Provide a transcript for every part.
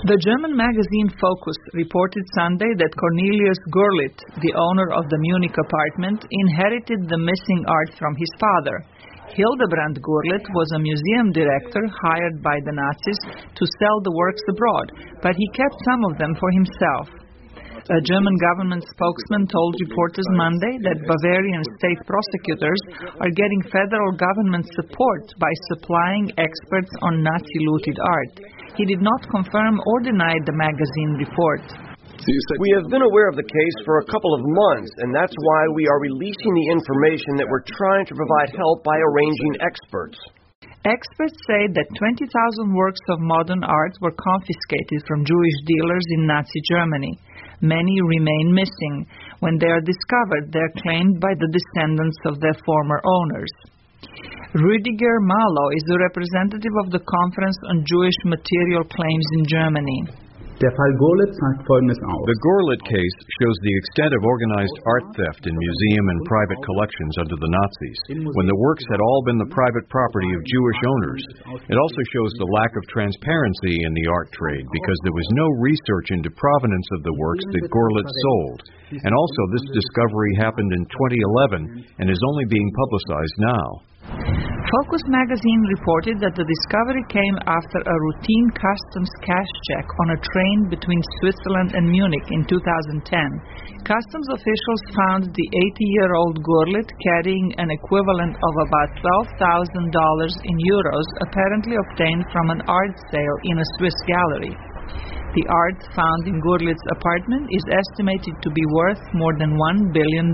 The German magazine Focus reported Sunday that Cornelius Gurlitt, the owner of the Munich apartment, inherited the missing art from his father. Hildebrand Gurlitt was a museum director hired by the Nazis to sell the works abroad, but he kept some of them for himself. A German government spokesman told reporters Monday that Bavarian state prosecutors are getting federal government support by supplying experts on Nazi-looted art. He did not confirm or deny the magazine report. We have been aware of the case for a couple of months, and that's why we are releasing the information that we're trying to provide help by arranging experts. Experts say that 20,000 works of modern art were confiscated from Jewish dealers in Nazi Germany. Many remain missing. When they are discovered, they are claimed by the descendants of their former owners. Rüdiger Malo is the representative of the Conference on Jewish Material Claims in Germany. Der Fall Gurlitt zeigt Folgendes auf. The Gurlitt case shows the extent of organized art theft in museum and private collections under the Nazis, when the works had all been the private property of Jewish owners. It also shows the lack of transparency in the art trade because there was no research into provenance of the works that Gurlitt sold. And also this discovery happened in 2011 and is only being publicized now. Focus magazine reported that the discovery came after a routine customs cash check on a train between Switzerland and Munich in 2010. Customs officials found the 80-year-old Gurlitt carrying an equivalent of about $12,000 in euros, apparently obtained from an art sale in a Swiss gallery. The art found in Gurlitt's apartment is estimated to be worth more than $1 billion.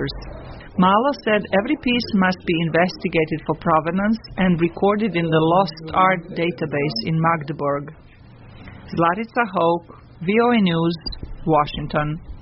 Malo said every piece must be investigated for provenance and recorded in the Lost Art database in Magdeburg. Zlatica Hoke, VOA News, Washington.